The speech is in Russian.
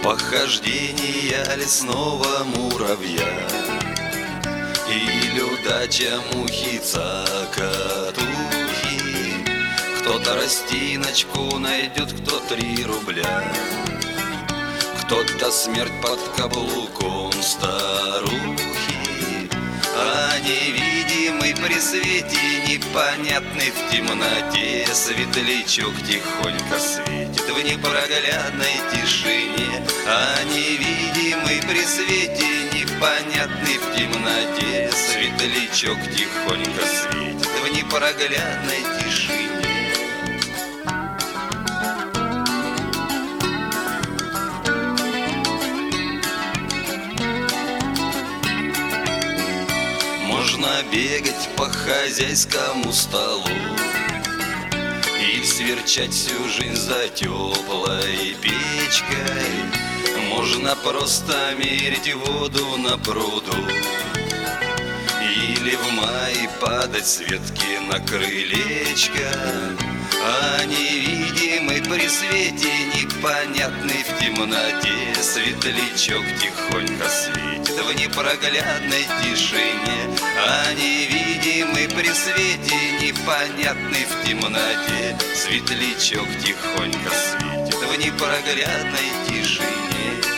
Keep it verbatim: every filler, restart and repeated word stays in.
Похождения лесного муравья или удача мухи цокотухи. Кто-то растиночку найдет, кто три рубля, кто-то смерть под каблуком старухи. А невидимый при свете, непонятный в темноте, светлячок тихонько светит в непроглядной тишине. А невидимый при свете, непонятный в темноте, светлячок тихонько светит в непроглядной тишине. Можно бегать по хозяйскому столу и сверчать всю жизнь за теплой печкой. Можно просто мерить воду на пруду или в мае падать с ветки на крылечко. А невидимый при свете, непонятный в темноте, светлячок тихонько светит в непроглядной тишине. А невидимый при свете, непонятный в темноте, светлячок тихонько светит в непроглядной тишине.